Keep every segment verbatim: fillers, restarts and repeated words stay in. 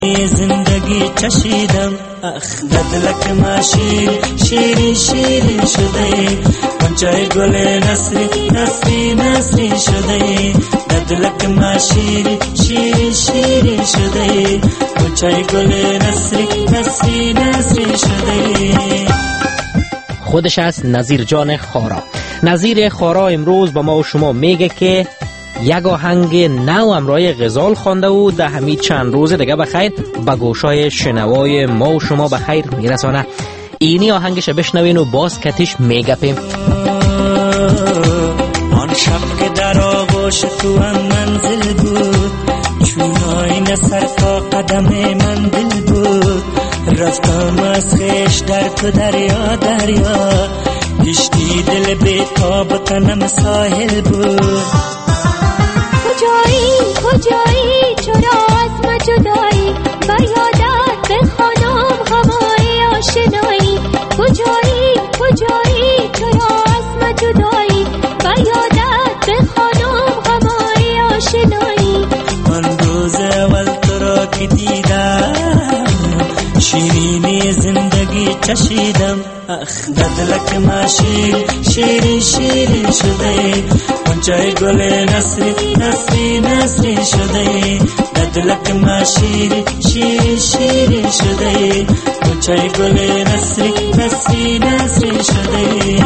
زندگی چشیدم اخ دلک ما شیر شیری شیری شده غنچه گل نسری نسری نسری شده دلک ما شیری شیری شیری شده غنچه گل نسری نسری نسری شده. خودش است نظیر جان خارا. نظیر خارا امروز با ما و شما میگه که یک آهنگ نو امرای غزال خوانده و در همین چند روز دیگه بخیر به گوشای شنوای ما و شما بخیر میرسانه. اینی آهنگش بشنوین و باز کتش میگپیم. آن شب که در آغوش تو هم منزل بود، چون آینه سر تا قدم من دل بود، رفتم از خیش در تو دریا دریا، کشتی دل بیتاب تنم ساحل بود. کجایی کجایی چرا از ما جدایی، با یادت به خانم هوای آشنایی. کجایی کجایی چرا از ما جدایی، با یادت به خانم هوای آشنایی. من روز اول تو را که دیدم شیرینی زندگی چشیدم اخ دلک ما شیر شیری شیری شده غنچه گل نسری نسری نسری شده دلک ما شیری شیری شیری شده غنچه گل نسری نسری نسری شده.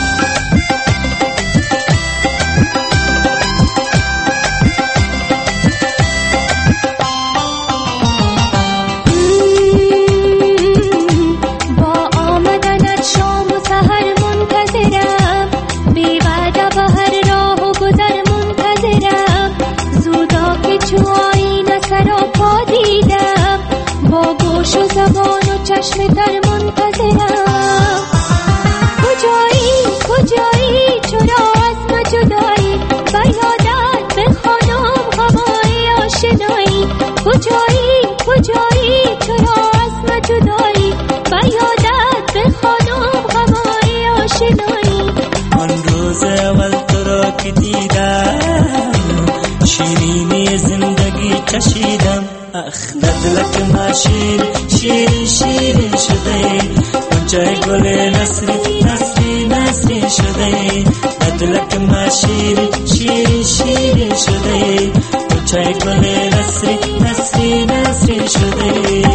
چشم در منتظرم. کجایی کجایی چرا از ما جدایی، با یادت به خانم هوای آشنایی. کجایی کجایی چرا از ما جدایی، با یادت به خانم هوای آشنایی. من روز اول تو را که دیدم شیرینی زندگی چشیدم اخ دلک ما شیر شیری شیری شده غنچه گل نسری نسری نسری شده دلک ما شیری شیری شیری شده غنچه گل نسری نسری نسری شده.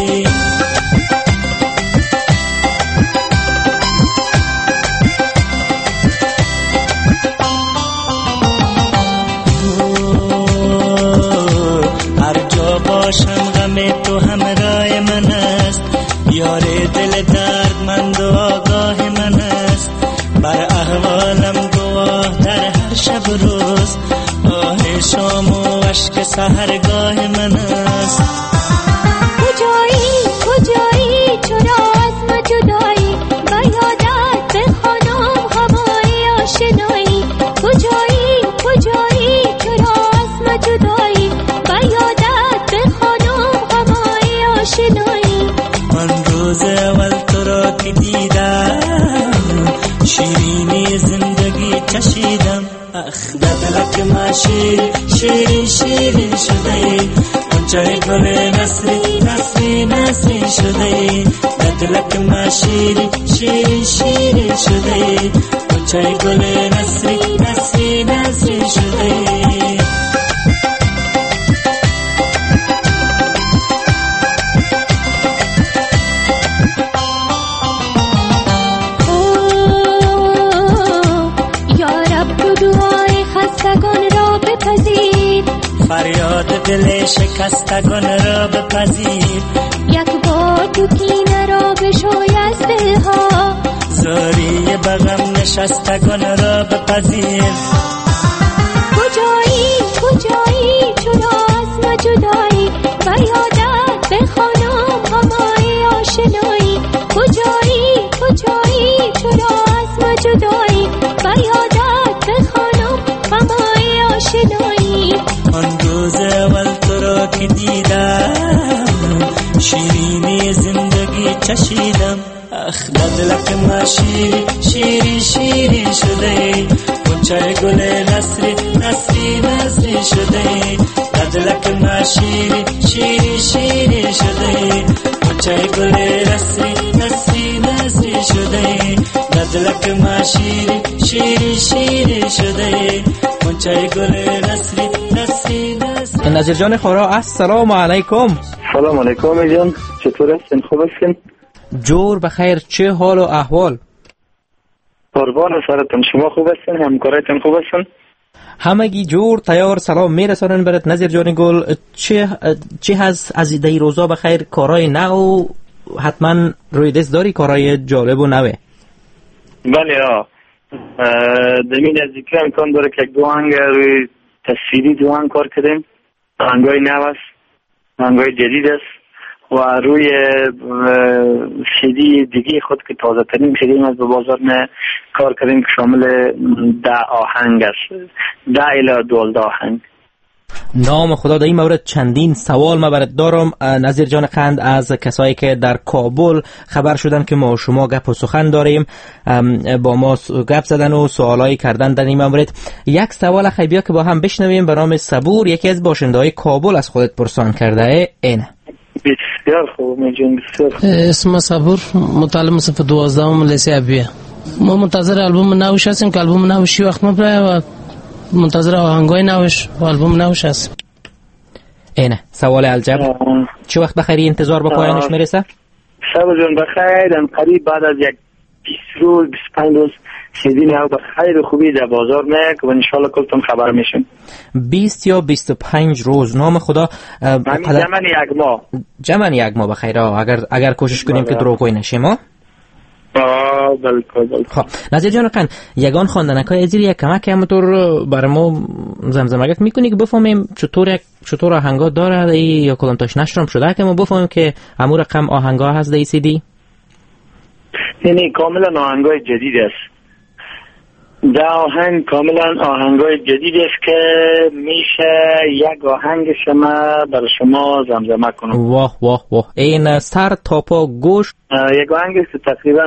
باشم غم تو همراه من است، یار دل دردمند و آگاه من است، بر احوالم گواه در هر شب روز، آه شام و اشک سحرگاه من است. کجایی کجایی چرا از ما جدایی، با یادت به خانم هوای آشنایی. کجایی کجایی چرا از ما جدایی، با یادت به خانم هوای آشنایی. من روز اول تو را که دیدم شیرینی زندگی چشیدم اخ دلک ما شیر شیری شیری شده غنچه گل نسری نسری نسری شده دلک ما شیری شیری شیری شده غنچه گل نسری نسری نسری شده. فریاد دل شکستگان را بپذیر، یک بار تو کینه را بشوی از دلها، زاری بغم نشستگان را بپذیر. کجایی کجایی چرا از ما جدایی، با یادت به خانم هوای آشنایی. کجایی کجایی چرا از ما جدایی، با یادت به خانم هوای آشنایی. آن روز اول تو را که دیدم شیرینی زندگی چشیدم اخ دلک ما شیری شیری شیری شده غنچه گل نسری نسری نسری شده دلک ما شیری شیری شیری شده غنچه گل نسری نسری نسری شده ندلک ما شیری شیری شیری شده غنچه گل نسری نسری نسری. نظیر جان خورا السلام علیکم. سلام علیکم جان، چطور هستین؟ خوب هستین؟ جور بخیر، چه حال و احوال؟ قربان سرتون، شما خوب هستین؟ همکارایتون خوب هستین؟ همگی جور تیار سلام میرسانن برات نظیر جان گل. چه چه هست از دی روزا بخیر؟ کارای نو حتما روی دست داری، کارای جالب و نوه؟ بله ها، دمین از ذکر امکان داره که دو آهنگ روی تصویری دو آهنگ کار کردیم. آهنگای نو است، آهنگای جدید است و روی سیدی دیگه خود که تازه ترین سیدی از به بازار نه کار کردیم که شامل ده آهنگ است، ده الی دوازده آهنگ. نام خدا. در این مورد چندین سوال ما برات دارم نظیر جان قند از کسایی که در کابل خبر شدن که ما و شما گپ و سخن داریم، با ما گپ زدن و سوالایی کردن در این مورد. یک سوال خیبیا که با هم بشنویم به نام صبور، یکی از باشنده‌های کابل از خودت پرسان کرده. اینه. بسیار خوب میجون، بسیار خوب. اسم صبور، متعلم صف دوازدهم لیسه ابیه. ما منتظر آلبوم نوش هستیم که آلبوم نوشی وقت ما برای و منتظر آهنگای نوش و آلبوم نوش هست. اینه سوال الجبر. چه وقت بخیری انتظار به پایانش میرسه؟ صبور جان بخیر، قریب بعد از یک بیست روز بیست و پنج روز سیدی نو بخیر خوبی در بازار نه که ان شاء الله کلتون خبر میشیم. بیست یا بیست و پنج روز. نام خدا. همین جمعن یک ماه. جمعن یک ماه بخیر. اگر اگر کوشش کنیم که دروغگویی نشیم. ها آه بلکل. خب نظیر جان قن یگان خواندنکای ازیر یک کمک همونطور برای ما زمزمگت میکنی که بفهمیم چطور چطور آهنگا داره یا کدام تاش نشرم شده که ما بفهمیم که همون رقم آهنگا هست در سی دی؟ یعنی کاملا آهنگای جدید است. ده آهنگ کاملا آهنگای جدید است که میشه یک آهنگ شما برای شما زمزمه کنم. واه واه واه. این سر تا پا گوش یک آهنگ است تقریبا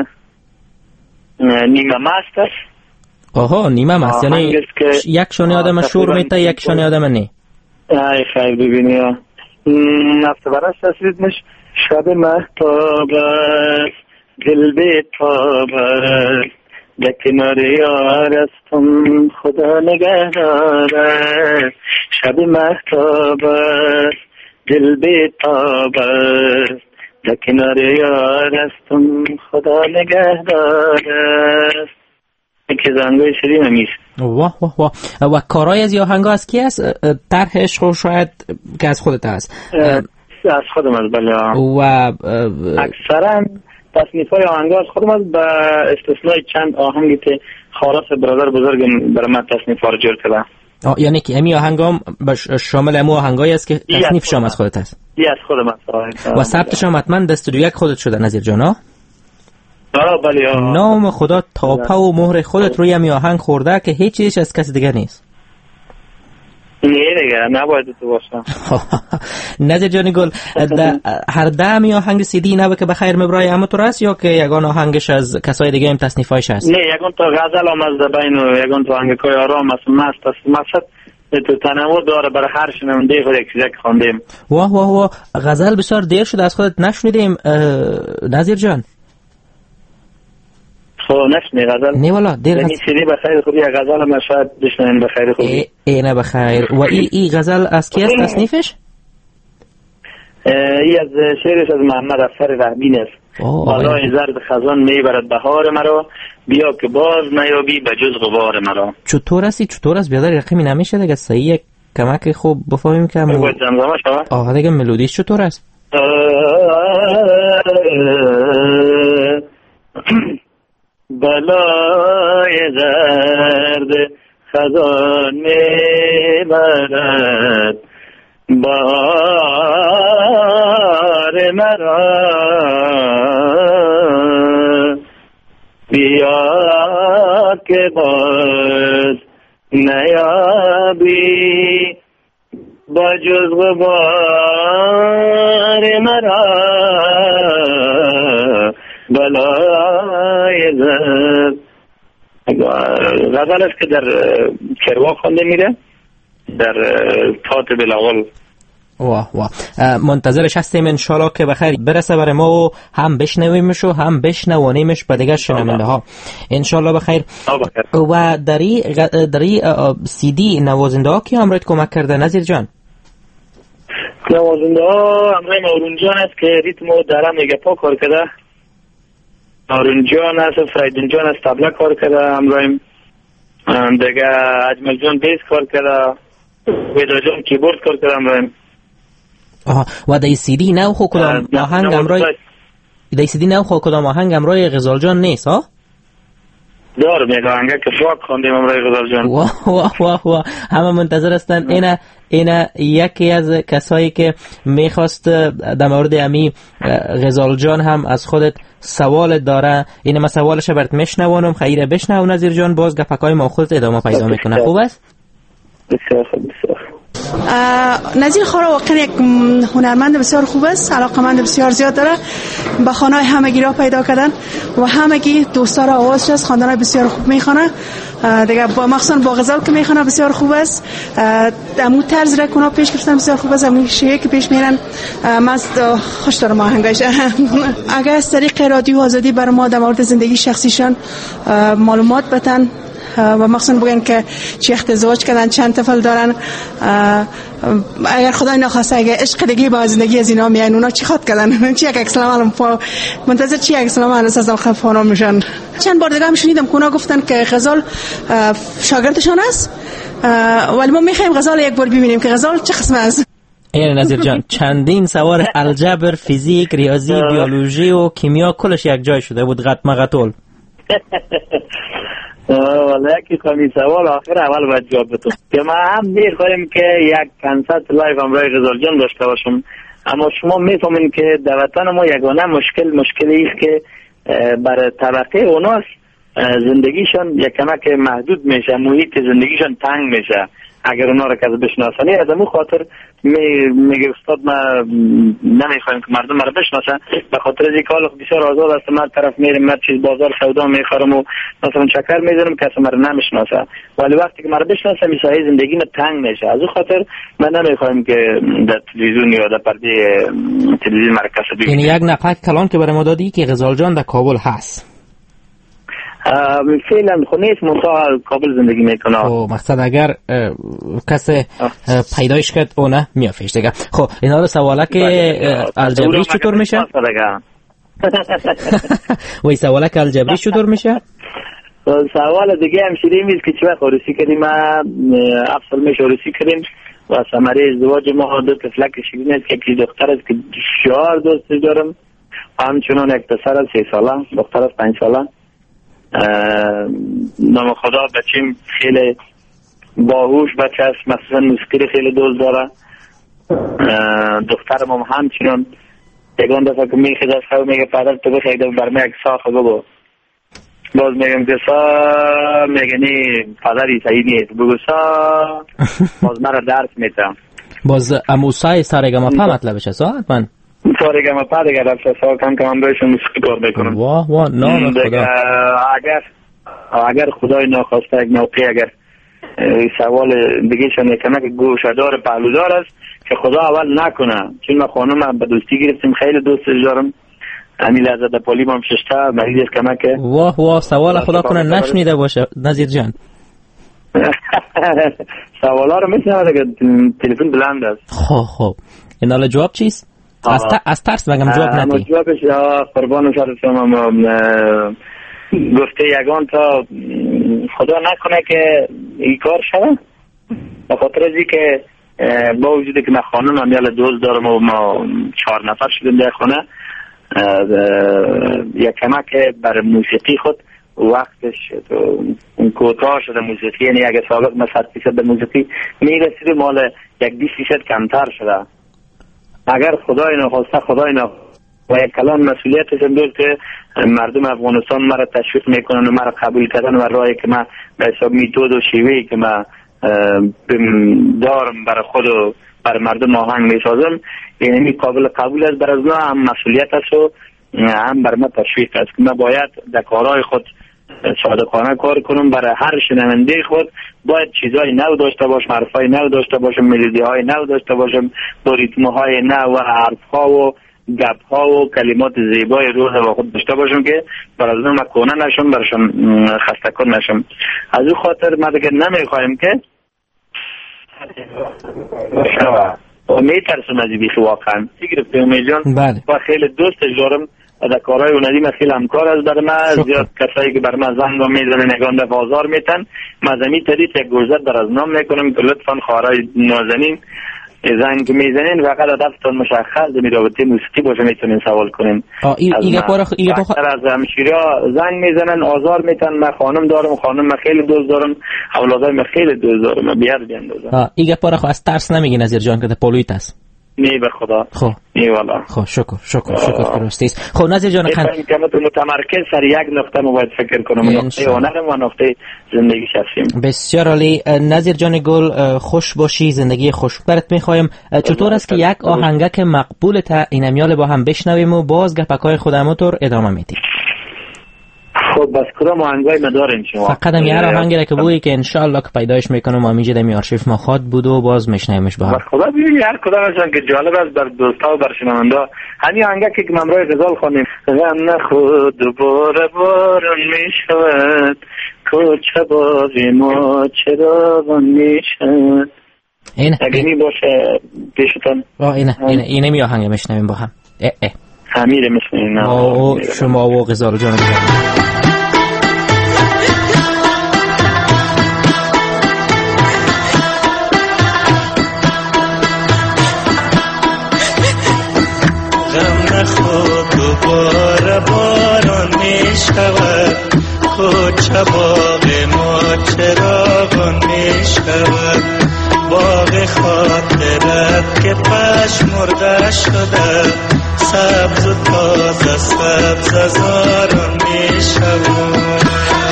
نیمه مست است. آها نیمه مست، یعنی یک شانی آدم شور میته یک شانی آدم نی. ای خیلی ببینی نفت برست است. ریتمش شب مهتاب است دل بیتاب است در کنار یار استم خدا نگهدار. شب مهتاب است دل بیتاب است در کنار یار استم خدا نگهدار است. که زنگای شدیم همیست. واه واه واه. و کارای از آهنگا از کی است؟ طرحش خود شاید که از خودت هست؟ از خودم از بله. و اکثرا تصنیف های آهنگا از خودم از با استثنای چند آهنگی که خاص برادر بزرگم برای من تصنیف ها رو جور کرده. یعنی که امی آهنگام شامل امو آهنگایی است که تصنیف شام از خودت هست؟ ای از خودم است. و ثبتش هم حتما دستوری یک خودت شده نظیر جانا؟ آه بله. نام خدا تاپه و مهر خودت روی امی آهنگ خورده که هیچ چیزش از کسی دیگر نیست. نه دیگه نباید تو باشم. نظیر جانی گل هر ده می آهنگ سیدی نبه که بخیر مبرای همه تو رست یا که یگان آهنگش از کسای دیگه هم تصنیفایش هست؟ نه یگان تو غزل هم از دبین و یگان تو آهنگ کای آرام است مست است. مقصد تو تنوع داره برای هر شنونده خود یک چیزی که خواندیم. واه واه واه. غزل بسیار دیر شده از خودت نشنیدیم نظیر جان. خب نشنی غزل؟ نه والا دیر هست. سیدی بخیر خوبی غزل هم شاید بشنین بخیر خوبی. اینه بخیر. و ای ای غزل از کی است تصنیفش؟ ای از شعرش از محمد افسر رحبین است. بالای زرد خزان میبرد بهار مرا بیا که باز نیابی به جز غبار مرا. چطور هستی؟ چطور است بیادر رقمی نمیشه دیگه صحیح کمک خوب بفهمیم که باید زمزمه شما؟ آه دیگه ملودیش چطور است؟ بالای زرد خزان میبرد بهار مرا بیا که باز نیابی با جز غبار مرا بالای زرد. غزل است که در کروا خوانده میره در تات بلاغل واه واه منتظرش هستیم انشالله که بخیر برسه برای ما و هم بشنویمش و هم بشنوانیمش به دیگر شنونده ها انشالله بخیر. و دری دری سی دی نوازنده ها که همراهت کمک کرده نظیر جان؟ نوازنده ها همراه مارون جان است که ریتم و درم میگه پا کار کرده، مارون جان است، فریدون جان است طبله کار کرده، همراهیم دیگه اجمل جان بیس کار کرده، ویدا جان کیبورد کار کرده همراهیم. آها و دی سی دی نو خو کدام آهنگ همراه دی سی دی نو خو کدام آهنگ همراه غزال جان نیست ها؟ دار میگه آهنگ که فاک خواندیم همراه غزال جان. واه واه واه واه همه منتظر هستن. اینا اینا یکی از کسایی که میخواست در مورد امی غزال جان هم از خودت سوال داره. این ما سوالش برات میشنوانم، خیره بشنو نظیر جان، باز گپکای ما خودت ادامه پیدا میکنه. خوب است؟ بسیار خوب بسیار. نظیر خورا واقعا یک هنرمند بسیار خوب است، علاقمند بسیار زیاد داره، به خانه‌های همگی را پیدا کردن و همگی دوستان آوازش است، خواندن‌های بسیار خوب میخونه دیگه، با مخصوصا با غزال که میخونه بسیار خوب است، امو طرز را کنا پیش گرفتن بسیار خوب است، امو شیعه که پیش میرن من خوش دارم آهنگایش. اگر از طریق رادیو آزادی بر ما در مورد زندگی شخصیشان معلومات بدن و مخصوصا بگن که چی ازدواج کردن، چند طفل دارن، اگر خدای نخواسته اگر عشق دیگه با زندگی از اینا میان اونا چی خواد کردن، چی یک اسلام الان منتظر چی یک اسلام الان از خفانا میشن. چند بار دیگه هم شنیدم که اونا گفتن که غزال شاگردشان است، ولی ما میخوایم غزال یک بار ببینیم که غزال چه قسم است. این نظیر جان چندین سوار الجبر، فیزیک، ریاضی، بیولوژی و کیمیا کلش یک جای شده بود قط مقتول. والا یکی کمی سوال آخر اول باید جواب بتون که ما هم میخوایم که یک کنسرت لایو همراه غزال جان داشته باشم، اما شما میفهمین که در وطن ما یگانه مشکل مشکلی است که برای طبقه اوناست زندگیشان یک کمک محدود میشه، محیط زندگیشان تنگ میشه اگر اونا را که بشناسانی. از امون خاطر میگه استاد ما نمیخوایم که مردم را بشناسن، به خاطر از این کار بسیار آزاد است، من طرف میرم من چیز بازار سودا میخرم و مثلا چکر میزنم کسی مرا نمیشناسه، ولی وقتی که مرا بشناسه میسای زندگی ما تنگ میشه. از اون خاطر من نمیخوایم که در تلویزیون یا در پرده تلویزیون مرکز ببینیم. یعنی یک نقل کلان که برای ما دادی که غزال جان در کابل هست؟ فعلا خو نیست، منطقه کابل زندگی میکنه. خب مقصد اگر کسی پیدایش کرد اونه میافیش دیگه. خب اینا رو سواله که الجبری چطور میشه؟ وی سواله که الجبری چطور میشه؟ سوال دیگه هم شیریم است که چه وقت عروسی کردیم، افسال میشه عروسی کردیم و ثمره ازدواج ما دو طفلک شیرین است که یکی دختر است که چهار دوست دارم، همچنان یک پسر است سه ساله، دختر است پنج ساله. نام خدا بچیم خیلی باهوش بچه است، مثلا موسیقی خیلی دوست داره. دخترم هم همچنان یکان دفعه که میخید از خواه میگه پدر تو بخیده برمی یک ساخه بگو، باز میگم که سا میگه نی پدری صحیح نیست بگو سا، باز مرا درس میتم باز اموسای سارگم پا مطلبش است من سارگم پا دیگه رفت سا کم کم بهشون موسیقی کار بکنم. واه واه نام خدا. اگر اگر خدای ناخواسته یک موقع اگر سوال دیگه شون یکمه که گوشدار پهلودار است که خدا اول نکنه، چون ما خانم به دوستی گرفتیم خیلی دوستش دارم، همین لحظه در پالی هم ششته مریض است کمک. واه واه سوال خدا کنه نشنیده باشه نظیر جان. سوالا رو میشنوه دیگه تلفن بلند است. خب خب این حالا جواب چیست؟ از, ت... از ترس بگم جواب ندی؟ جوابش قربان شد شما گفته یگان تا خدا نکنه که این کار شده، به خاطر از این که با وجودی که من خانم هم یالا دوست دارم و ما چهار نفر شدیم در خانه، یک کمک بر موسیقی خود وقتش اون کوتاه شده موسیقی، یعنی اگه سابق ما صد فیصد به موسیقی میرسید مال یک بیست فیصد کمتر شده. اگر خدای نخواسته خدای نخواسته و یک کلان مسئولیتش هم دور که مردم افغانستان مرا تشویق میکنن و مرا قبول کردن و راهی که من به حساب میتود و شیوهی که من دارم برای خود و برای مردم آهنگ میسازم، یعنی قابل قبول است بر از ما، هم مسئولیت است و هم بر ما تشویق است که من باید در کارهای خود صادقانه کار کنم. برای هر شنونده خود باید چیزهای نو داشته باشم، حرفای نو داشته باشم، ملودی های نو داشته باشم، با ریتم های نو و حرف ها و گپ ها و کلمات زیبای روز با خود داشته باشم که بر از اون مکونه نشم، برشم خسته کن نشم. از اون خاطر ما دیگه نمیخوایم که و میترسم از بیخی واقعا گرفته میلیون و خیلی دوست دارم در کارهای و ندیم خیلی همکار است برای من. زیاد کسایی که برای من زنگ و میزنه نگان در بازار میتن مزمی تدید یک گرزت در از نام میکنم که لطفا خواهرای نازنین زنگ میزنین فقط هدفتان مشخص در رابطه موسیقی باشه میتونین سوال کنین. ایگه پاره ایگه پاره از همشیریا زنگ میزنن آزار میتن. من خانم دارم، خانم من خیلی دوست دارم، اولادای من خیلی دوست دارم، من بیار بیاندازم. ایگه پاره خو از ترس نمیگی نظیر جان که پولویت است؟ نی به خدا. خب نی والا. خب شکر شکر شکر که راستیست. خب نظیر جان خان که متمرکز سر یک نقطه مو باید فکر کنم، نقطه هنرم و نقطه زندگی شخصیم. بسیار عالی. نظیر جان گل خوش باشی، زندگی خوش برات میخوایم. چطور است که یک آهنگک مقبول تا این میال با هم بشنویم و باز گپکای خودمو تو ادامه میدیم؟ خب بس کدام آهنگای ما دارین شما؟ فقط هم یه آهنگی که بویی که انشالله که پیدایش میکنم و میجه دمی آرشیف ما خواد بود و باز میشنیمش با هم. خدا ببینید هر کدامشون که جالب است بر دوستا و بر شنوندا. همین آهنگی که من برای غزال خوانیم غم نخود دوباره باران میشود کوچه باقی ما چراغان میشود. اینه اگه می باشه پیشتان اینه اینه اینه می آهنگ میشنویم با هم. اه اه خمیره میشنویم او شما و غزال جان دوباره باران میشود کوچه باغ ما چراغان میشود باغ خاطرت که پشمرده شده سبز و تازه سبز هزاران میشود.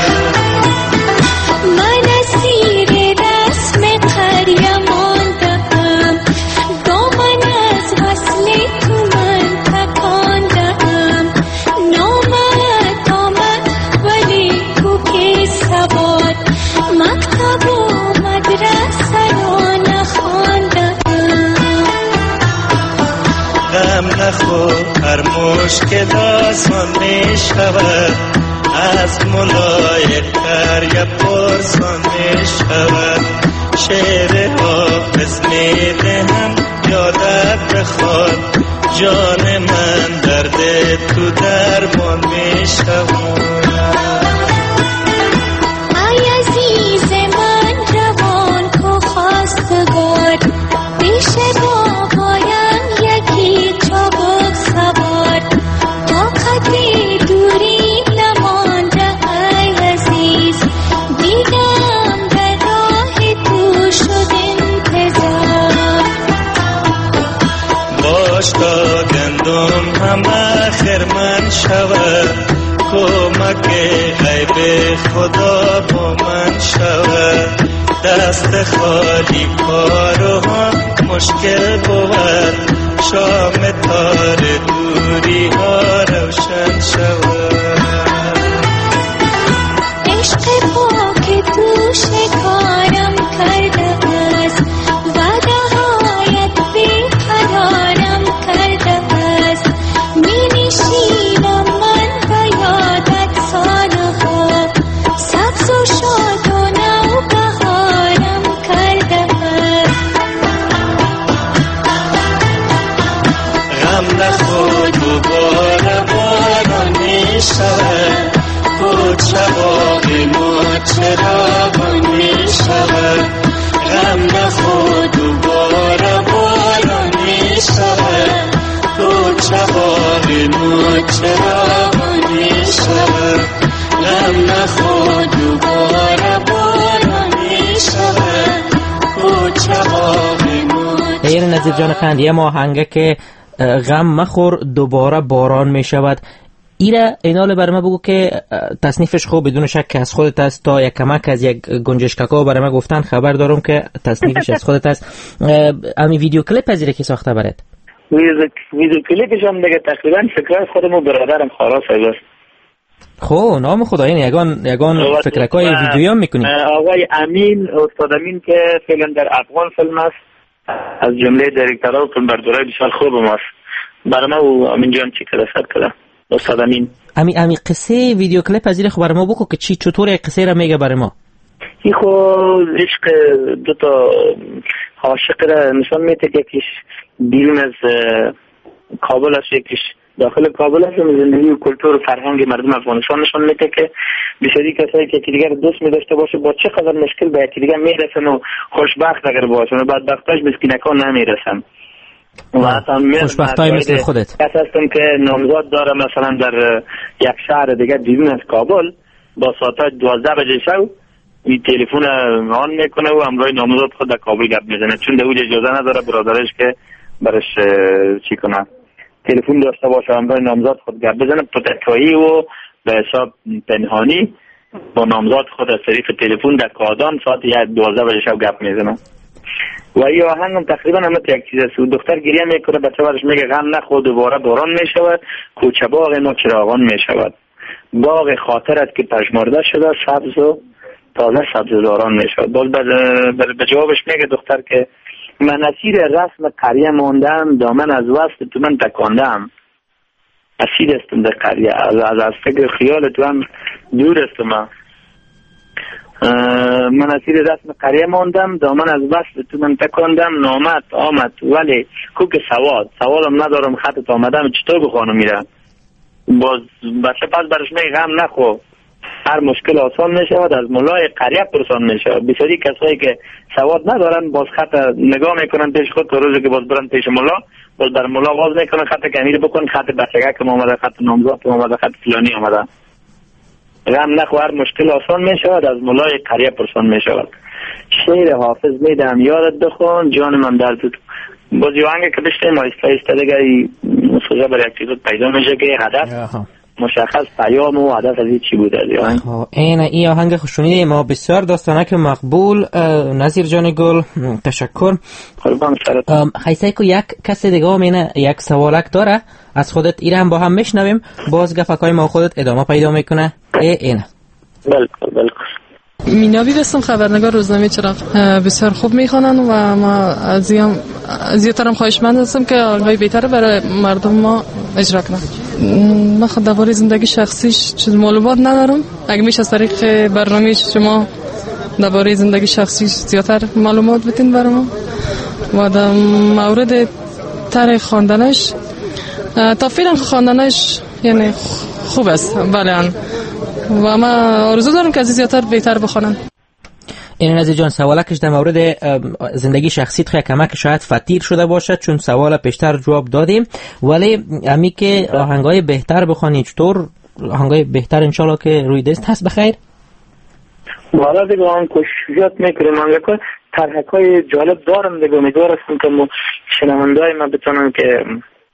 من اسیر رسم قریه ماندم دامن از وصل تو من تکاندم نامت آمد ولی تو که سواد مکتب و مدرسه را نخواندم. غم نخور هر مشکل آسان می شود از ملایق تر یا پرسان می شود شعر حافظ می دهم یادت بخواد جان من درد تو درمان می شود. ای عزیز من جوان کو خواستگار پیش بابایم یکی چابک سوار طاقت دوری نمانده ای عزیز دیدم در راه تو شد انتظار. باش تا گندم همه خرمن شود کمک غیب خدا با من شود دست خالی کارها مشکل بود شام تار دوری ها روشن شود. عشق پاک تو شکارم کرده است وعده هایت بی قرارم کرده است می نشینم من و یادت سالها سبز و شاد و نو بهارم کرده است. غم نخور دوباره باران می شود کوچه باغ ما چراغان می شود غم نخور دوباره باران می شود کوچه باغ ما چراغان می شود غم نخور دوباره باران می شود کوچه باغ ما. ای نظیر جان خان یه آهنگه که غم مخور دوباره باران می شود ایره اینال برای ما بگو که تصنیفش خوب بدون شک از خودت است تا یک کمک از یک گنجش کاکا برای ما گفتن خبر دارم که تصنیفش از خودت است. امی ویدیو کلیپ از ایره که ساخته برات؟ ویدیو کلیپش هم دیگه تقریبا فکرای خودم و برادرم خاراس است. خب نام خدا این یگان یگان فکرکای ویدیویی هم میکنی؟ آقای امین، استاد امین که فعلا در افغان فیلم است، از جمله دایرکتورها و فیلمبردارای بسیار خوب است. برای ما و امین جان چی کار است کرده استاد امین. امی امی قصه ویدیو کلیپ از این خبر ما بگو که چی چطور قصه را میگه برای ما. این خو عشق دو تا عاشق را نشان میده که یکیش بیرون از کابل است، یکیش داخل کابل است. زندگی و کلتور و فرهنگ مردم افغانستان نشان میده که بسیاری کسایی که یکدیگر دوست می‌داشته باشه با چه قدر مشکل به یکدیگر میرسن و خوشبخت اگر باشن و بدبختاش مسکینکان نمیرسن. خوشبختای مثل خودت. کس هستم که نامزاد داره مثلا در یک شهر دیگه بیرون از کابل، با ساعت دوازده بجه شب این تلفن آن میکنه و همراه نامزاد خود در کابل گپ میزنه، چون در اوج اجازه نداره برادرش که برش چی کنه تلفن داشته باشه همراه نامزاد خود گپ بزنه. پتکایی و به حساب پنهانی با نامزاد خود از طریق تلفن در کادان ساعت دوازده بجه شب گپ میزنه. و این آهنگ هم تقریبا همه یک چیز است. دختر گریه میکنه، بچه برش میگه غم نخور، دوباره باران میشود، کوچه باغ ما چراغان میشود، باغ خاطرت که پژمرده شده سبز و تازه سبززاران میشود. باز به جوابش میگه دختر که من اسیر رسم قریه ماندم، دامن از وصل تو من تکاندم. اسیر استم در قریه، از از فکر خیال تو هم دور استم. من اسیر رسم قریه ماندم، دامن از وصل تو من تکاندم. نامت آمد ولی کوک سواد، سوالم ندارم خطت آمدم چطور بخوانم میره. باز بچه پس برش میگه غم نخو، هر مشکل آسان میشود، از مولای قریه پرسان میشود. بسیاری کسایی که سواد ندارن باز خط نگاه میکنن پیش خود، تا روزی که باز برن پیش مولا باز بر مولا باز میکنن خط کمیل بکن، خط بچگک که آمده، خط نامزاد که آمده، خط فلانی آمده. غم نخو، هر مشکل آسان میشود، از مولای قریه پرسان میشود. شعر حافظ میدم یادت بخون، جان من در تو. باز یه آهنگ که بشتیم آیسته آیسته دیگه سوژه برای یک چیز پیدا میشه که هدف مشخص پیام و هدف از چی بوده. این این آهنگ خوشونی ما بسیار داستانک مقبول. نظیر جان گل تشکر. خیسه که یک کسی دیگه هم اینه یک سوالک داره از خودت، ایره هم با هم میشنویم، باز گفکای ما خودت ادامه پیدا میکنه. اینه بلکل بلکل. مینابی بستم، خبرنگار روزنامه چراغ. بسیار خوب میخوانن و ما از این زیادترم خواهشمند هستم که آنگاه بهتره برای مردم ما اجرا کنن. من خود درباره زندگی شخصیش چیز معلومات ندارم، اگه میشه از طریق برنامه شما درباره زندگی شخصیش زیادتر معلومات بدین برای ما. و در مورد طرح خواندنش تا فعلا خواندنش یعنی خوب است بله، و من آرزو دارم که از زیادتر بهتر بخونم. این نظیر جان سوالکش در مورد زندگی شخصیت خیلی کمک شاید فتیر شده باشد، چون سوال پیشتر جواب دادیم، ولی امی که آهنگای بهتر بخوانی چطور آهنگای بهتر انشالله که روی دست هست بخیر؟ والا دیگه هم کوششات میکنم، من که طرحهای جالب دارم دیگه، امیدوارم که شنونده‌های من بتونن که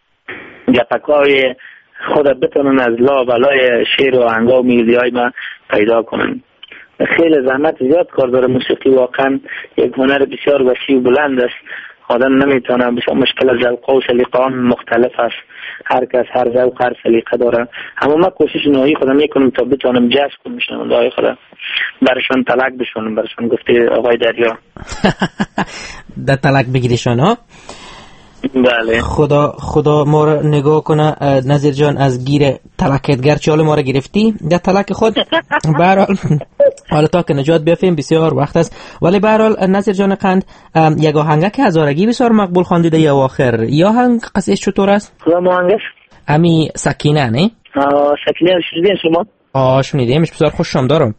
گپکای خودت بتونن از لا بلای شعر و آهنگا و میوزی‌های من پیدا کنن. خیلی زحمت زیاد کار داره موسیقی، واقعا یک هنر بسیار وسیع و بلند است. آدم نمیتونه، بسیار مشکل از ذوق و سلیقه مختلف است، هر کس هر ذوق هر سلیقه داره. اما من کوشش نهایی خودم میکنم تا بتونم جذب کنم شنونده‌های خودم، برشون تلک بشونم، برشون گفته آقای دریا در تلک بگیریشون ها. بله. خدا خدا ما رو نگاه کنه نظیر جان از گیر تلکتگر، چاله ما رو گرفتی در تلک خود. برحال حالا تا که نجات بیافیم بسیار وقت است، ولی برحال نظیر جان قند یک آهنگه که هزارگی بسیار مقبول خواندیده یا آخر یا آهنگ قصیش چطور است؟ کدام آهنگش؟ امی سکینه نه؟ آه سکینه رو شنیدین شما؟ آه شنیدیمش، بسیار خوشم دارم.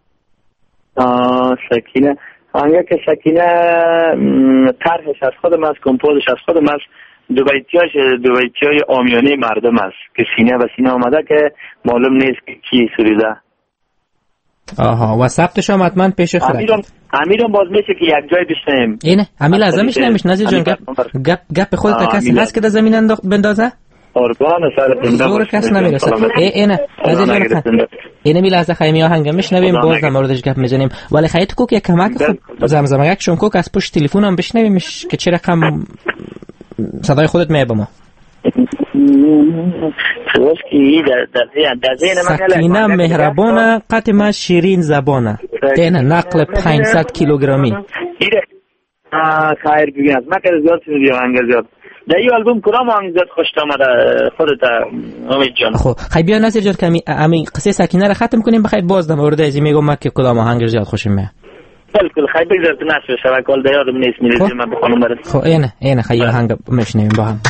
آه سکینه آنگه که سکینه طرحش از خودم است، کمپوزش از خودم است، دو بیتیاش دو بیتیای عامیانه مردم است که سینه و سینه آمده که معلوم نیست که کی سریده. آها و ثبتش هم حتما پیش خودت. امیرم امیرم باز میشه که یک جای بشنیم. اینه امیل لازم میشنیمش نظیر جان. گپ گپ گپ خودت کسی هست که در زمین انداخت بندازه؟ قربان سرت زور کس نمیرسه. اینه نظیر جان اینه می لحظه خیمی آهنگ میشنویم، باز در موردش گپ میزنیم، ولی خیلی تو که کمک خود زمزمه یک شون کوک از پشت تلفن هم بشنویمش که چه رقم صدای خودت میای با ما. خلاص که در در در ذهن من سکینه مهربانه، قطمه شیرین زبانه. این نقل پانصد کیلوگرمی. ایره خیر بگین از من که زیاد شنیدی آهنگ زیاد. در این آلبوم کدام آهنگ زیاد خوشت آمده خودت امید جان؟ خب خیلی بیا نصیر جان که همین قصه سکینه رو ختم کنیم، بخیر باز در مورد ازی میگم من که کدام آهنگ زیاد خوشم میاد. بالکل خیلی بگذار تو نشو شبکال در یادم نیست میرسیم من بخونم برد. خب اینه اینه خیلی آهنگ میشنویم با هم.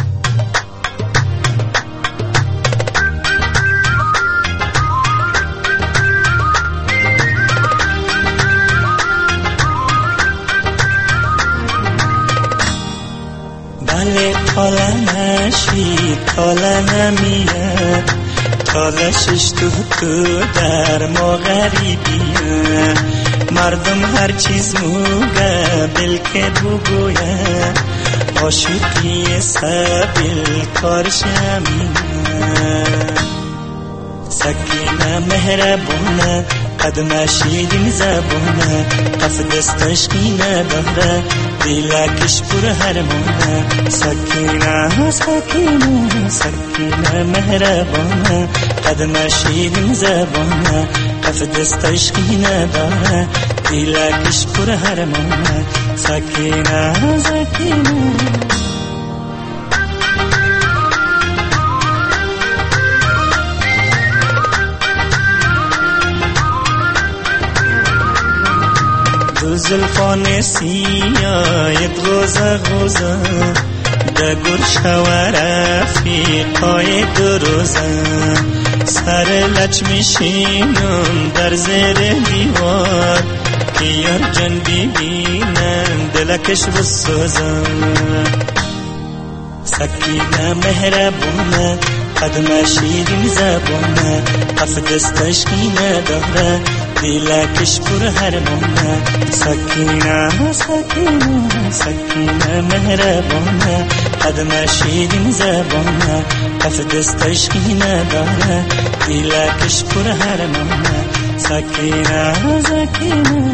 بله تاله نشید تاله نمیه، تالشش تو تو در ما غریبیه، مردم هر چیز موگه بلکه بگویه، عاشقی سبیل کارش همینه. سکینه مهربونه قدم شیرین زبونه، کف دستش خینه داره دیلکش پر هرمونه. سکینه سکینه سکینه مهربانه قدم شیرین زبونه، کف دستش خینه داره دیلکش پر هرمونه. سکینه سکینه زلفان سیایت غوزه غوزه دگر شوار افریقای دروزه، سر لچ میشینم در زیر دیوار که یار جان ببینن دلکش بسوزه. سکینه مهربونه قدم شیرین زبونه، کف دستش خینه داره دیلکش پر هرمونه. سکینه سکینه سکینه مهربانه قدم شیرین زبانه، کف دستش خینه داره دیلکش پر هرمونه. سکینه سکینه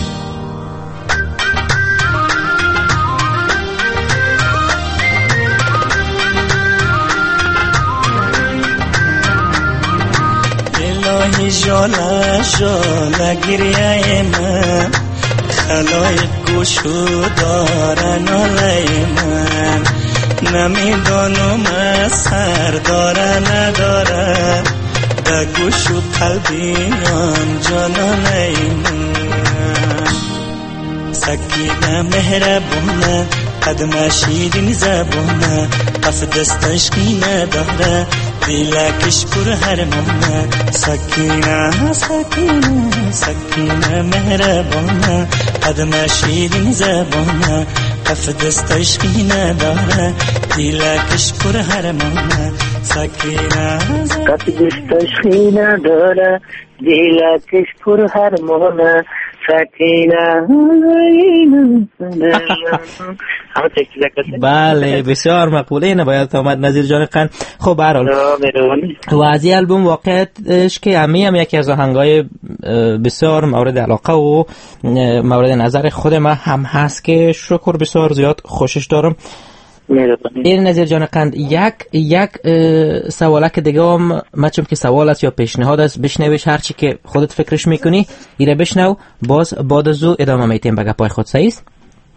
جاله جاله گریه من، خلای گوشو داره ناله من، نمیدانم سر داره نداره در گوشو قلبیم جانانه من. سکینه مهربونه قدم شیرین زبونه، کف دستش خینه داره دیلکش پر هرمونه. سکینه سکینه سکینه مهربانه قدم شیرین زبانه، کف دستش خینه داره دیلکش پر هرمونه. سکینه کف دستش خینه داره دیلکش پر هرمونه. سکینه بله بسیار مقبوله. اینه باید آمد نظیر جان قند. خب برحال و از این البوم واقعیتش که همی هم یکی از آهنگای بسیار مورد علاقه و مورد نظر خود من هم هست که شکر بسیار زیاد خوشش دارم. این نظیر جان قند یک یک سوالک دیگه هم مچم که سوال است یا پیشنهاد است بشنویش، هرچی که خودت فکرش میکنی ایره بشنو، باز بعد از او ادامه میتیم به گپای خود. صحیح است؟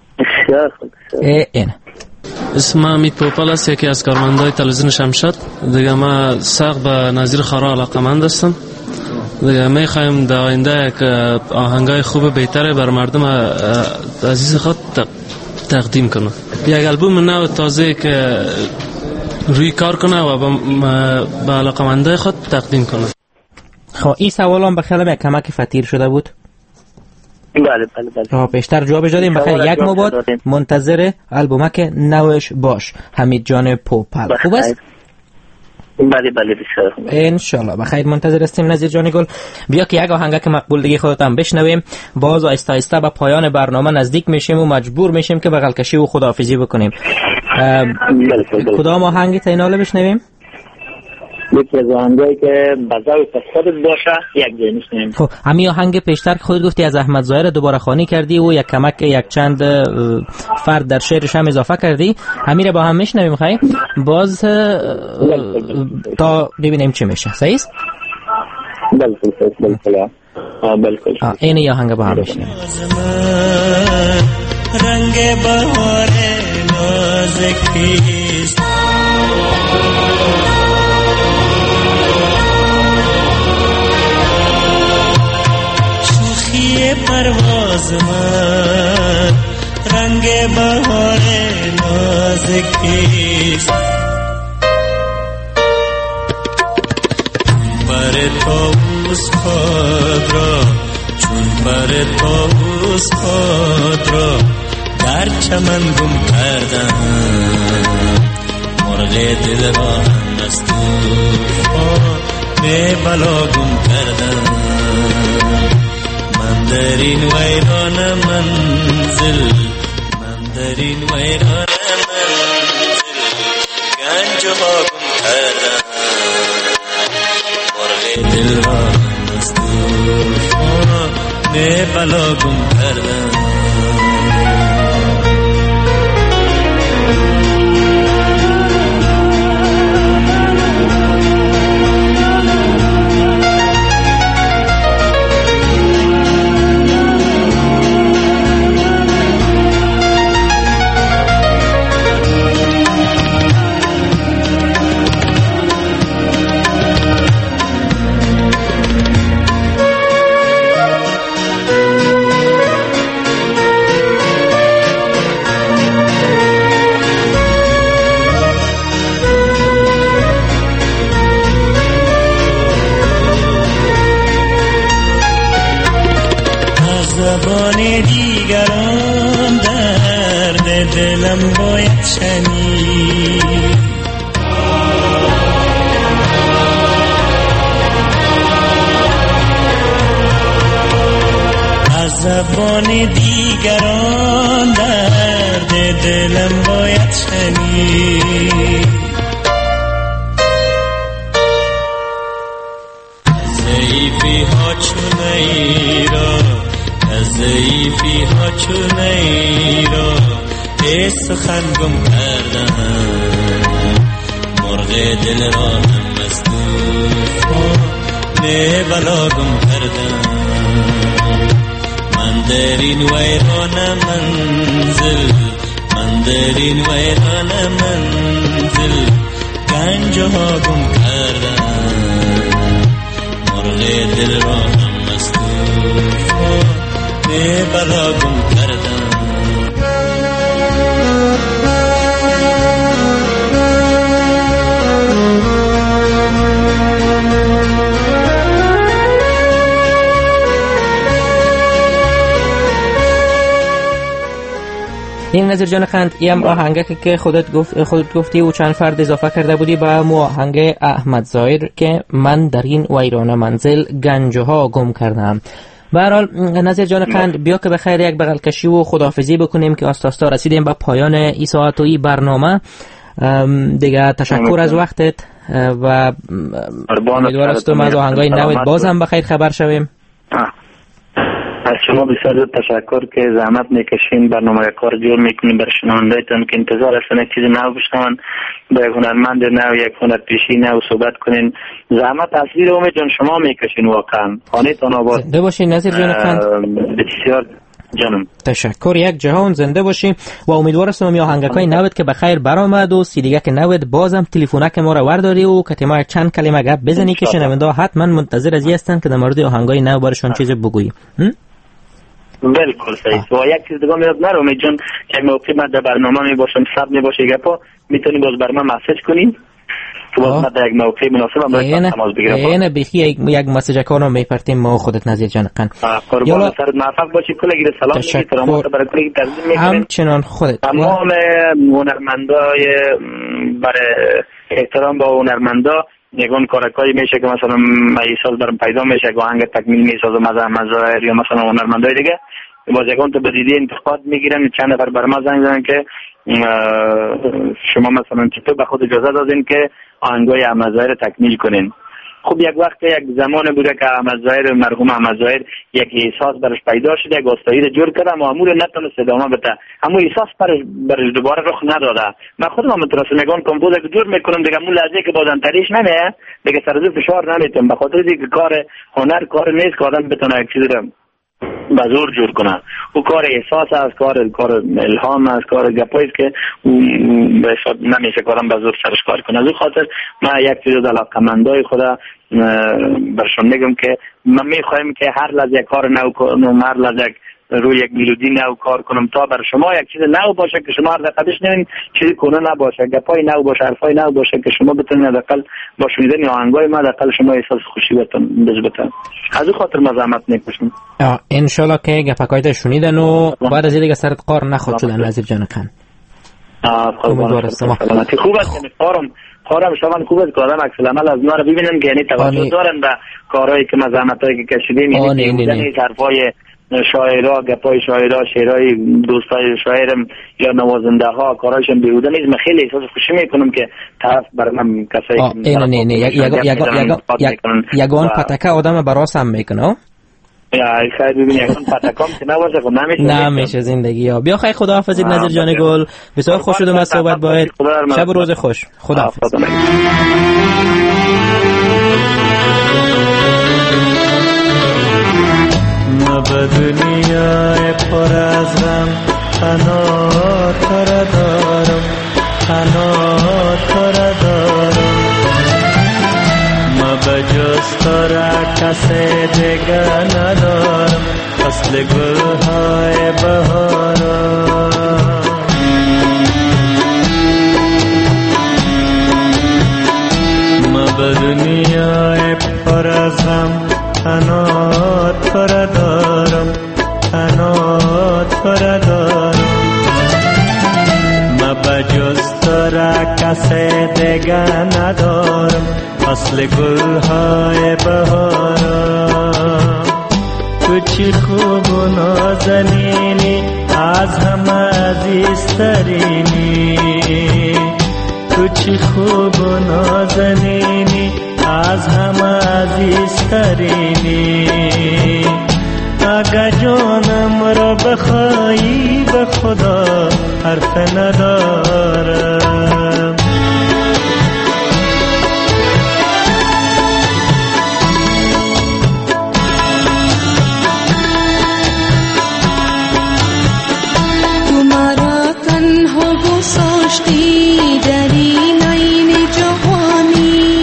این اسم امید پوپل است، یکی از کارمندای تلویزیون شمشاد. دیگه ما سخت به نظیر خورا علاقه‌مند هستم. دیگه میخوایم در آینده یک آهنگای خوب بهتره بر مردم عزیز خود تقدیم کنه، یک البوم نو تازه که روی کار کنه و به علاقه‌مندای خود تقدیم کنه. خب این سوال هم بخیالم یک کمک فتیر شده بود. بله بله بله. پیشتر جوابش دادیم. بخیر یک مباد منتظر البومک نوش باش حمید جان پوپل. خوب است؟ بله بله بسیار خوب. انشالله بخیر منتظر هستیم نظیر جان گل. بیا که یک آهنگ که مقبول دیگه خودت هم بشنویم، باز آهسته آهسته به پایان برنامه نزدیک میشیم و مجبور میشیم که بغل کشی و خداحافظی بکنیم. کدام آهنگی تا ایناله بشنویم؟ یکی از آهنگایی که بزاوی خودت باشه یک جای میشنیم. خب همین آهنگ پیشتر که خودت گفتی از احمد ظاهر دوباره خوانی کردی و یک کمک یک چند فرد در شعرش هم اضافه کردی، همین رو با هم میشنویم. خیلی باز تا ببینیم چی میشه. صحیح است؟ بالکل بالکل بالکل. این یا آهنگ با هم میشنویم. رنگ بهار نازکیست، شوخی پرواز من رنگ بهار نازکیست، بر طاووس خود را چون بر طاووس خود را در چمن گم کردم، مرغ دل را از طوفان به بلا گم کردم، من در این ویران منزل من در این ویران منزل گنج ها گم کردم، مرغ دل را از طوفان به بلا گم کردم. زبان دیگران درد دلم باید شنید، از زبان دیگران درد دلم باید شنید، ضعیفی ها چونه ای را ضعیفی ها چونه ای را ای سخن گم کردم، مرغ دل را هم از طوفان به بلا گم کردم، من در این ویران منزل من در این ویران منزل گنج ها گم کردم، مرغ دل را هم از طوفان به بلا گم کردم. این نظیر جان قند یم آهنگه که خودت گفت خودت گفتی و چند فرد اضافه کرده بودی با مو آهنگ احمد ظاهر که من در این ویران منزل گنجها گم کردم. به هر حال نظیر جان قند بیا که بخیر یک بغل کشی و خداحافظی بکنیم که آستا آستا رسیدیم به پایان این ساعت و این برنامه دیگه. تشکر از وقتت و امیدوار هستم از آهنگای نوت بازم بخیر خبر شویم. از شما بسیار زیاد تشکر که زحمت میکشین، برنامه کار جور میکنین برای شنونده‌تون که انتظار هستن یک چیز نو بشنون، با یک هنرمند نو، یک هنرپیشه نو صحبت کنین. زحمت اصلی رو امید جان شما میکشین، واقعا خانه‌تان آباد. زنده باشین نظیر جان قند. بسیار جانم تشکر، یک جهان زنده باشیم و امیدوار هستم یا آهنگای نوت که بخیر برآمد و سی دیگه که نوت بازم تلفنک ما رو ورداری و کتیما چند کلمه گپ بزنی که شنونده حتما منتظر از هستن که در مورد آهنگای نو براشون چیزی بگویی. بالکل صحیح. و یک چیز دیگه میاد نرو می جون که موقعی من در برنامه می باشم سب می باشه گپا میتونی باز بر من مسیج کنین که باز من در یک موقعی مناسب هم باید تماس بگیرم. اینه بخی یک مسیج کانو میپرتیم ما خودت نظیر جان قند. قربان سرت موفق باشی. کلی سلام میگی ترامات برای کلی تقدیم میکنیم. همچنان خودت. تمام هنرمندای برای احترام با هنرمندا یگان کارکایی میشه که مثلا مایساز برام پیدا میشه که آهنگ تکمیل میسازه مزه مزه یا مثلا هنرمندای دیگه باز یگان تو بدیدی انتقاد میگیرن چند نفر بر ما زنگ زدن که شما مثلا چطور به خود اجازه دادین که آهنگای احمد ظاهر تکمیل کنین؟ خب یک وقت یک زمان بوده که احمد ظاهر مرحوم احمد ظاهر یک احساس برش پیدا شده، یک آستایی رو جور کرده، معمول نتونست ادامه بده، اما احساس برش برش دوباره رخ نداده. من خودم هم متراسم میگم کمپوز که جور میکنم دیگه مول لحظه که بازم تریش نمیه دیگه سرزو فشار نمیتونم، به خاطر دیگه کار هنر کار نیست که آدم بتونه یک چیزی رو به زور جور کنه. او کار احساس است، کار کار الهام است، کار گپایی است که نمیشه کارم به زور سرش کار کنه. از این خاطر من یک چیز در علاقه‌مندای خدا برشون میگم که من میخوایم که هر لحظه کار نو کنم، هر لحظه روی یک ملودی نو کار کنم تا بر شما یک چیز نو باشه که شما هر دقیقه بشنوین، چیزی کنه نباشه، گپای نو باشه، حرفای نو باشه که شما بتونید حداقل با شنیدن آهنگای ما حداقل شما احساس خوشی بتون بتون. از این خاطر ما زحمت میکشیم. ان شاء الله که گپکایت شنیدن و بعد از دیگه سرت قار نخواد شدن نظیر جان کن. امیدوارم سلامتی. خوب است که فارم کارم شما خوب است که آدم عکس العمل از اینا رو ببینن که یعنی توجه دارن به کارهایی که ما زحمتایی که کشیدیم، یعنی حرفای شاعرها، گپای شاعرها، شعرهای دوستای شاعرم یا نوازنده ها کاراشون بیهوده نیست. من خیلی احساس خوشی میکنم که طرف برام کسایی که نه نه نه یگان پتکه آدم براسم میکنه. یا خیر ببین یگان پتکام که نباشه خب نمیشه نمیشه زندگی ها. بیا خیر خداحافظی نظیر جان گل، بسیار خوش شدم از صحبت باید. شب و روز خوش. خداحافظ. به دنیای پر از غم تنها تو را دارم، تنها تو را دارم. ما به جز تو را کسی دیگر ندارم، فصل گلهای بهارم. ما به دنیای پر از غم تنها تو را دارم، تنها تو را دارم. ما بجز تو را کسی دیگر ندارم، فصل گلهای بهارم. تو چی خوب و نازنینی، از همه عزیزترینی. تو چی خوب و نازنینی، از همه عزیزترینی. اگه جانم را بخوایی به خدا حرف ندارم. تو مرا تنها گذاشتی در این عین جوانی،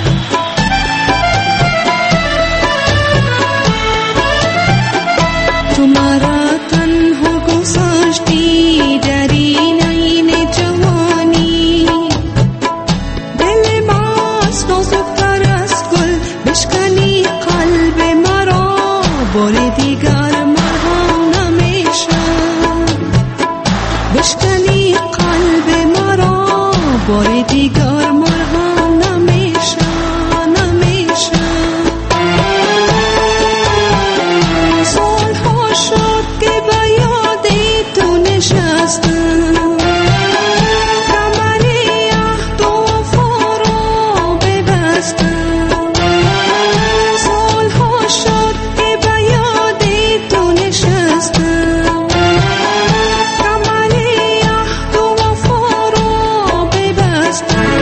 تو مرا تنها گذاشتی در این عین جوانی. دل ماست نازکتر از گل، بشکنی قلب مرا بار دیگر مرهم نمیشه. بشکنی قلب مرا بار دیگر مرهم نمیشه، نمیشه. سالها شد که به یاد تو نشستم، کمر عهد و وفا را ببستم. سالها شد که به یاد تو نشستم، کمر عهد و وفا را ببستم.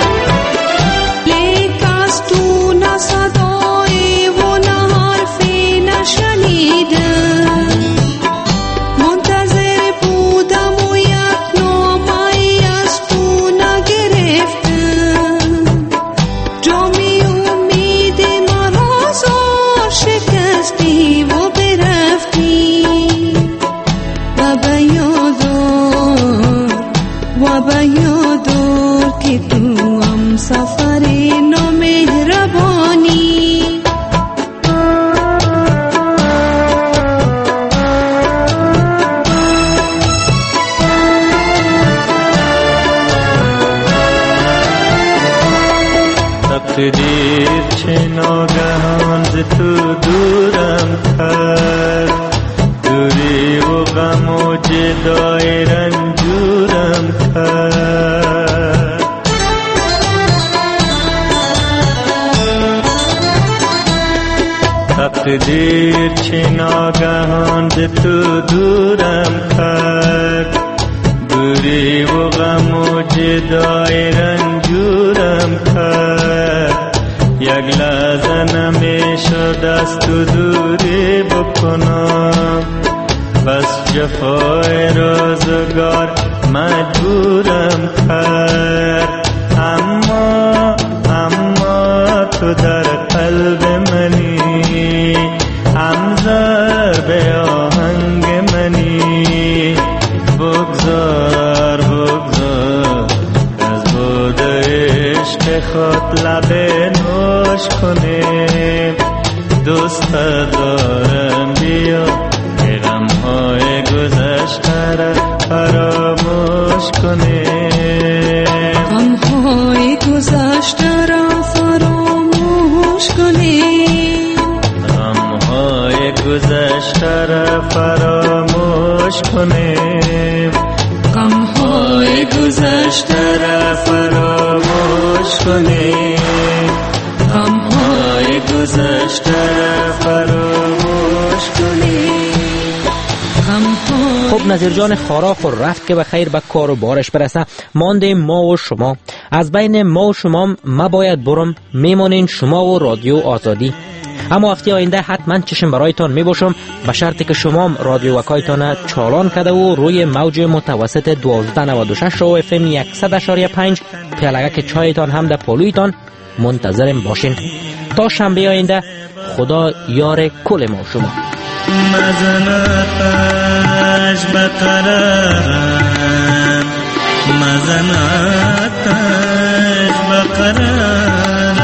لیک از تو نه صدایی و نه حرفی نشنیدم. منتظر بودم و یک نامه‌ای از تو نگرفتم. جامی امید مرا زار شکستی و برفتی. و به یاد آر، و به یاد آر که تو هم سفر نامهربانی. تقدیر چه ناگهان ز تو دورم کرد، دوری و غم و جدای رنجورم تقدیر چه ناگهان ز تو دورم کرد، دوری و غم و جدای رنجورم کرد. یک لحظه نمیشد از تو دوری بکنم، بس جفای روزگار مجبورم کرد. اما اما تو در قلب منی، همزار به آهنگ منی. بگذار بگذار از بود عشق خود لب نوش کنیم. دوست دارم بیا که غمهای گذشته را فراموش کنیم. غمهای گذشته را فراموش کنیم. غمهای گذشته را فراموش کنیم. غمهای گذشته را فراموش کنیم. غمهای گذشته را فراموش کنیم. خب نظیر جان خارا خور رفت که بخیر به کار و بارش برسه. ماندیم ما و شما. از بین ما و شما ما باید برم، میمانین شما و رادیو آزادی. اما هفته آینده حتما چشم برایتان میباشم، به شرطی که شما رادیو وکایتان چالان کرده و روی موج متوسط دوازده نود و شش و اف ام صد اشاری پنج پیالگک چایتان هم در پالویتان منتظرم باشین. تا شنبه آینده خدا یار کل ما و شما. مزناتش بقرارم، مزناتش بقرارم.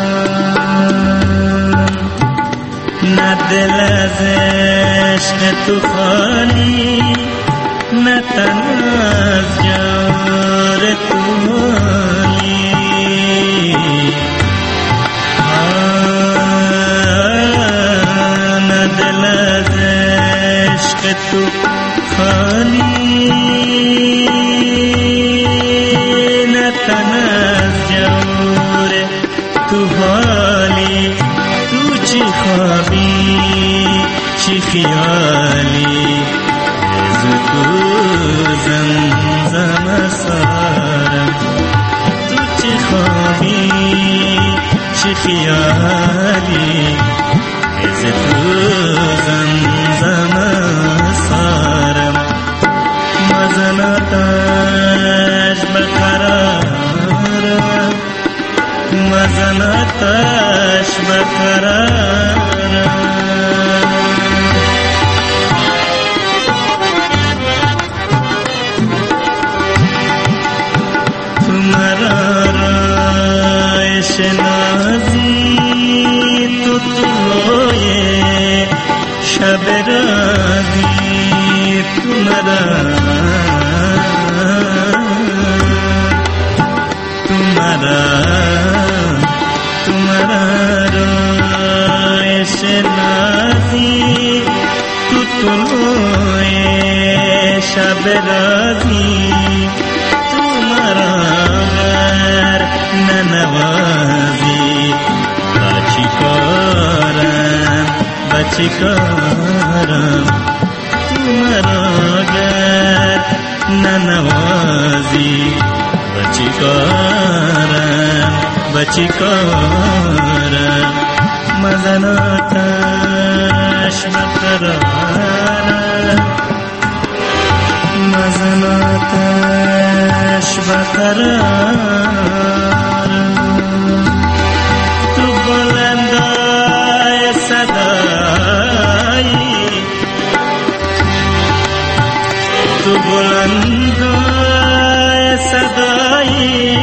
نه دل از عشق تو خالی، نه تن از جور تو خالی. نه دل از عشق تو خالی، نه تن از جور تو خالی. تو چی خوابی چی خیالی، از تو زمزم سارم. تو چی خوابی چی خیالی، از تو زمزم سارم. مزناتش بقرارم، مزناتش بقرارم. تو مرا رایش نازی، تو طلوع شب رازی. تو مرا تو مرا تو مرا رایش نازی، تو طلوع شب رازی. تو مرا غر ننوازی، با چی کارم با چی کارم. تو مرا غر ننوازی، با چی کارم با چی کارم. مزناتش بقرارم، مزناتش بقرارم. تو بلندای صدایی، تو بلندای صدایی.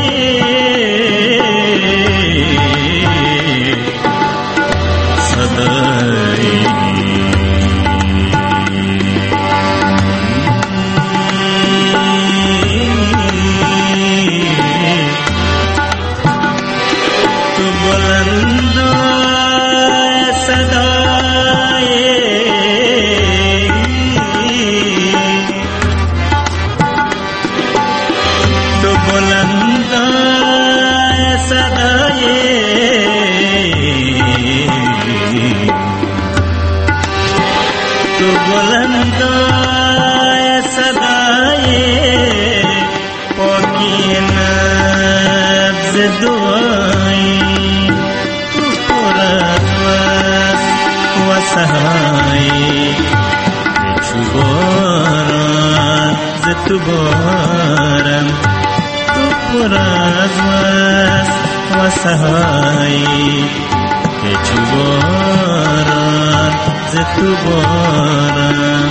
بلندای صدای پاکی نبض دعایی تو پر از وصل و سهایی چو باران ز تو بارم تو پر از وصل و سهایی چو باران ز تو بارم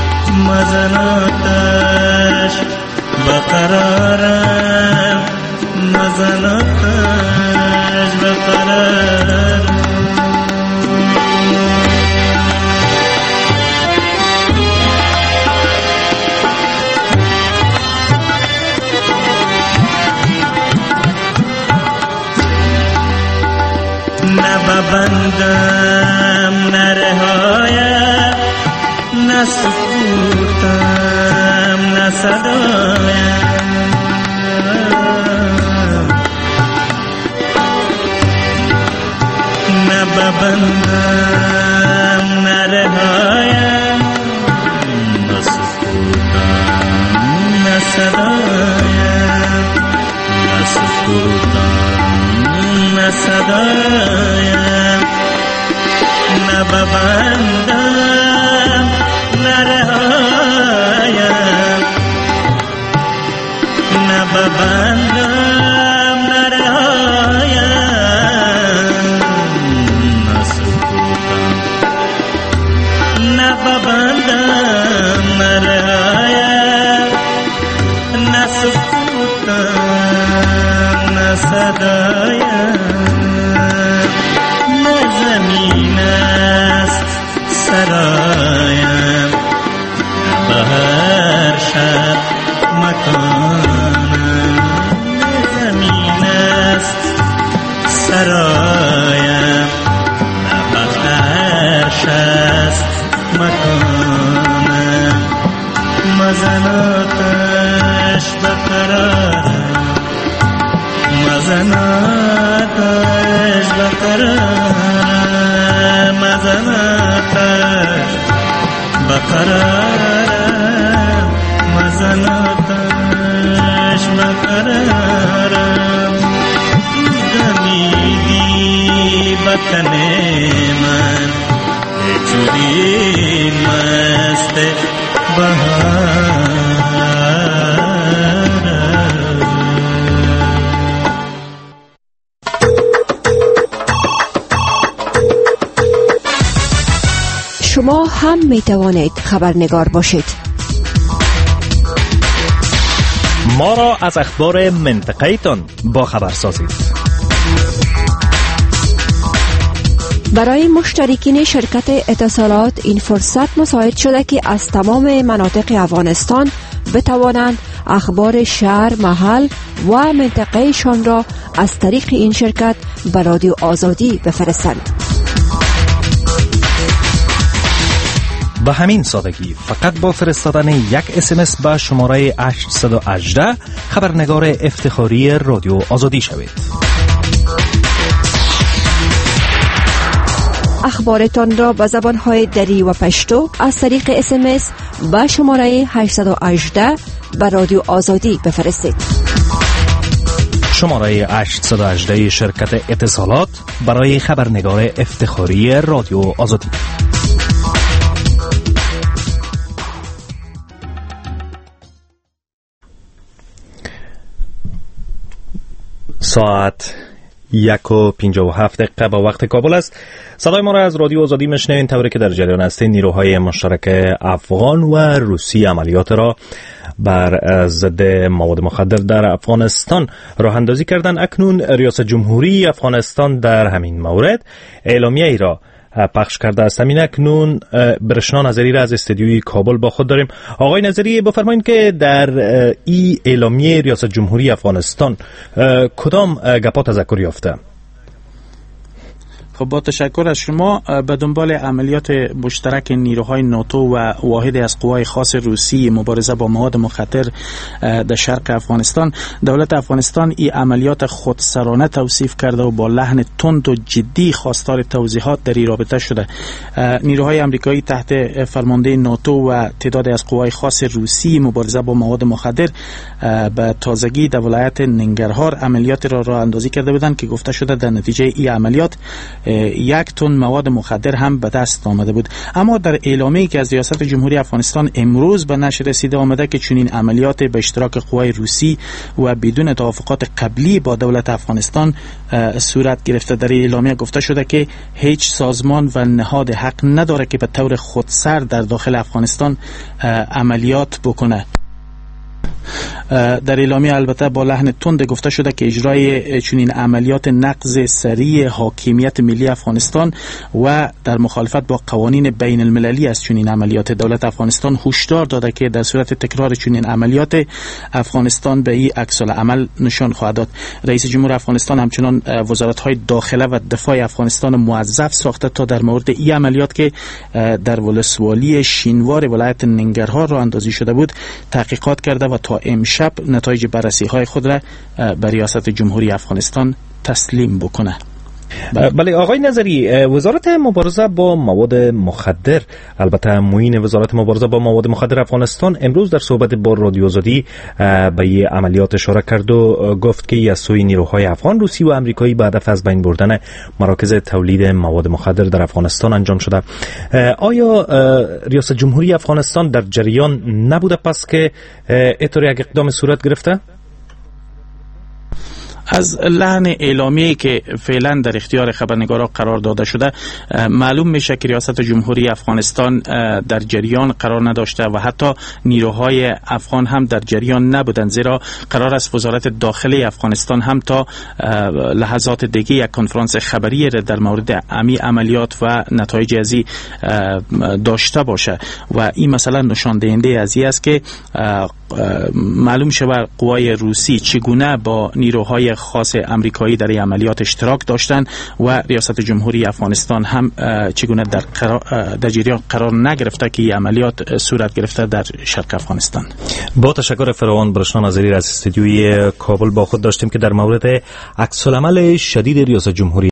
مزناتش بقرارم مزناتش بقرارم نببندم نرهایم نسکوتم نصدایم نببندم نرهایم نسکوتم نصدایم نسکوتم نصدایم نببندم نرهایم نببندم نرهایم نسکوتم نببندم نرهایم نسکوتم نصدایم نه زمین است سرایم به هر شب مکانم نه زمین است سرایم نه به هر شب مکانم مزناتش بقرارم مزناتش بقرارم مزناتش بقرارم مزناتش بقرارم دمیدی بطن من چوری مست بهار شما هم می توانید خبرنگار باشید. ما را از اخبار منطقه تان با خبر سازید. برای مشترکین شرکت اتصالات این فرصت مساعد شده که از تمام مناطق افغانستان بتوانند اخبار شهر، محل و منطقه شان را از طریق این شرکت به رادیو آزادی بفرستند. به همین سادگی فقط با فرستادن یک اس ام اس به شماره هشت یک هشت خبرنگار افتخاری رادیو آزادی شوید. اخبارتان را به زبانهای دری و پشتو از طریق اس ام اس به شماره هشت یک هشت به رادیو آزادی بفرستید. شماره هشت یک هشت شرکت اتصالات برای خبرنگار افتخاری رادیو آزادی. ساعت یک و پنجاه و هفت دقیقه با وقت کابل است. صدای ما را از رادیو آزادی میشنوین، طوری که در جریان هستین. نیروهای مشترک افغان و روسی عملیات را بر ضد مواد مخدر در افغانستان راه اندازی کردند. اکنون ریاست جمهوری افغانستان در همین مورد اعلامیه ای را پخش کرده است. همین اکنون برشنا نظری را از استودیوی کابل با خود داریم. آقای نظری، بفرمایید که در این اعلامیه ریاست جمهوری افغانستان کدام گپا تذکر یافته؟ خب با تشکر از شما. به دنبال عملیات مشترک نیروهای ناتو و واحدی از قوای خاص روسی مبارزه با مواد مخدر در شرق افغانستان، دولت افغانستان این عملیات خودسرانه توصیف کرده و با لحن تند و جدی خواستار توضیحات در این رابطه شده. نیروهای آمریکایی تحت فرمانده ناتو و تعدادی از قوای خاص روسی مبارزه با مواد مخدر به تازگی در ولایت ننگرهار عملیات را راه اندازی کرده بودند که گفته شده در نتیجه این عملیات یک تن مواد مخدر هم به دست آمده بود. اما در اعلامیه‌ای که از ریاست جمهوری افغانستان امروز به نشر رسیده آمده که چنین عملیات به اشتراک قوای روسی و بدون توافقات قبلی با دولت افغانستان صورت گرفته. در اعلامیه گفته شده که هیچ سازمان و نهاد حق نداره که به طور خودسر در داخل افغانستان عملیات بکنه. در اعلامیه البته با لحن تند گفته شده که اجرای چنین عملیات نقض سریع حاکمیت ملی افغانستان و در مخالفت با قوانین بین المللی از چنین عملیات. دولت افغانستان هشدار داده که در صورت تکرار چنین عملیات افغانستان به این عکس العمل نشان خواهد داد. رئیس جمهور افغانستان همچنان وزارت‌های داخله و دفاع افغانستان موظف ساخته تا در مورد این عملیات که در ولسوالی شینوار ولایت ننگرهار راه اندازی شده بود تحقیقات کرده و تا امشب نتایج بررسی‌های خود را به ریاست جمهوری افغانستان تسلیم بکنه. بله آقای نظری، وزارت مبارزه با مواد مخدر، البته معین وزارت مبارزه با مواد مخدر افغانستان امروز در صحبت با رادیو آزادی به این عملیات اشاره کرد و گفت که از سوی نیروهای افغان، روسی و امریکایی به هدف از بین بردن مراکز تولید مواد مخدر در افغانستان انجام شده. آیا ریاست جمهوری افغانستان در جریان نبوده پس که اینطور یک اقدام صورت گرفته؟ از لحن اعلامیه‌ای که فعلا در اختیار خبرنگارا قرار داده شده معلوم میشه که ریاست جمهوری افغانستان در جریان قرار نداشته و حتی نیروهای افغان هم در جریان نبودند، زیرا قرار است وزارت داخلی افغانستان هم تا لحظات دیگه یک کنفرانس خبری در مورد امی عملیات و نتایج ازی داشته باشه و این مثلا نشان دهنده از این است که معلوم شود قوای روسی چگونه با نیروهای خاص امریکایی در این عملیات اشتراک داشتند و ریاست جمهوری افغانستان هم چگونه در, در جریان قرار نگرفته که این عملیات صورت گرفته در شرق افغانستان. با تشکر فراوان برشنا نظری از استودیوی کابل با خود داشتیم که در مورد عکس العمل شدید ریاست جمهوری